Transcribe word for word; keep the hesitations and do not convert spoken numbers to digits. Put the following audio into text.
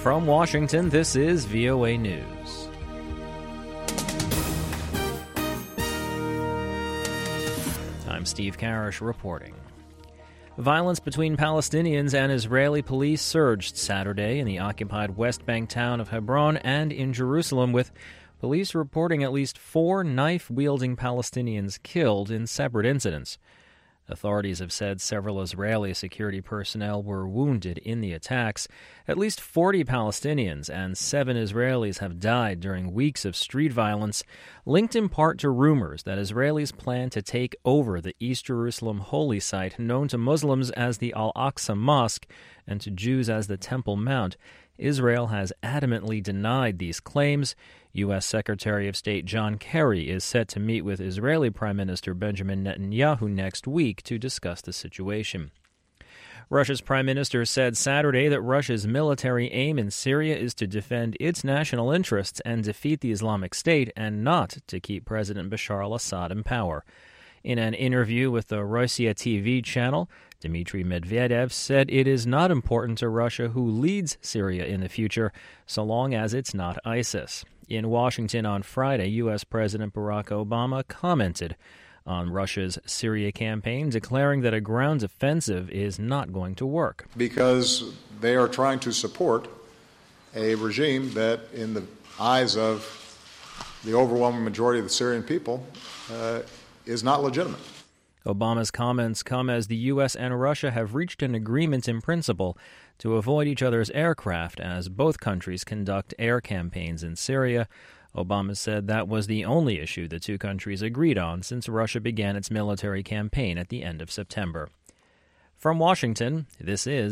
From Washington, this is V O A News. I'm Steve Karish reporting. Violence between Palestinians and Israeli police surged Saturday in the occupied West Bank town of Hebron and in Jerusalem, with police reporting at least four knife-wielding Palestinians killed in separate incidents. Authorities have said several Israeli security personnel were wounded in the attacks. At least forty Palestinians and seven Israelis have died during weeks of street violence, linked in part to rumors that Israelis plan to take over the East Jerusalem holy site known to Muslims as the Al-Aqsa Mosque and to Jews as the Temple Mount. Israel has adamantly denied these claims. U S. Secretary of State John Kerry is set to meet with Israeli Prime Minister Benjamin Netanyahu next week to discuss the situation. Russia's prime minister said Saturday that Russia's military aim in Syria is to defend its national interests and defeat the Islamic State, and not to keep President Bashar al-Assad in power. In an interview with the Rossiya T V channel, Dmitry Medvedev said it is not important to Russia who leads Syria in the future, so long as it's not ISIS. In Washington on Friday, U S. President Barack Obama commented on Russia's Syria campaign, declaring that a ground offensive is not going to work. Because they are trying to support a regime that, in the eyes of the overwhelming majority of the Syrian people, uh, is not legitimate. Obama's comments come as the U S and Russia have reached an agreement in principle to avoid each other's aircraft as both countries conduct air campaigns in Syria. Obama said that was the only issue the two countries agreed on since Russia began its military campaign at the end of September. From Washington, this is